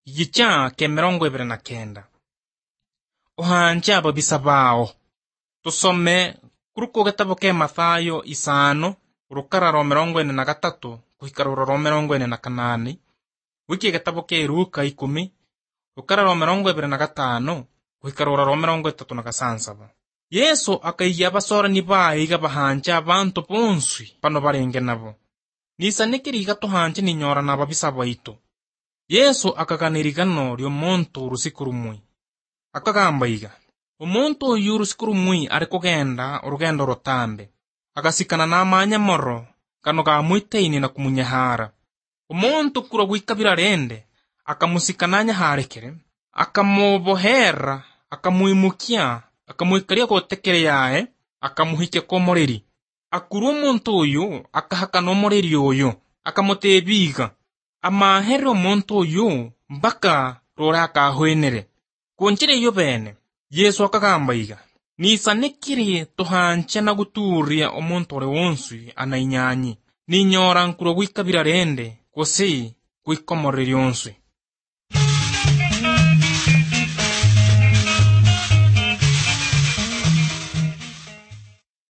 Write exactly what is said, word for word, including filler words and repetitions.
Igicha ke mirongo ibiri na kenda. Ohanje ababisa bao. Tusome kuruko gatabo ke Mathayo isano, urukararo mirongo ine na gatatu, kuhikaruro mirongo ine na kanani. Wiki gatabo ke Luka ikumi, urukararo mirongo ibiri na gatano, kuhikaruro mirongo itatu na gasansaba. Yesu akaiya abasorani bae iga bahanje abantu bonsi pano barenge nabo. Nisanikiri iga tuhanje ninyora na babisa baitu. Yesu akaganirigano lyo muntu urusiku rumwe. Akagamba iga, omuntu uyu urusiku rumwe ari kugenda urugendo rutambe. Agasikana n'amanya moro kano gamwiteini na kumunyahara. Omuntu kuro gwikabira rende akamusikana nyaharekere, akamubohera, akamuimukia, akamuikaria gotekere yae, akamuhike ko moreri. Akuru omuntu uyu akahakana omoreri uyu, akamutebiga. Amahere omuntu uyu mpaka rora akahwenere. Kunchire iyo bene, Yesu akagamba iga, nisanikiri tuhanje na guturia omuntu ore wonsi anainyanyi, ninyora nkuro gwikabira rende, kosi gwikomoreri yonsi.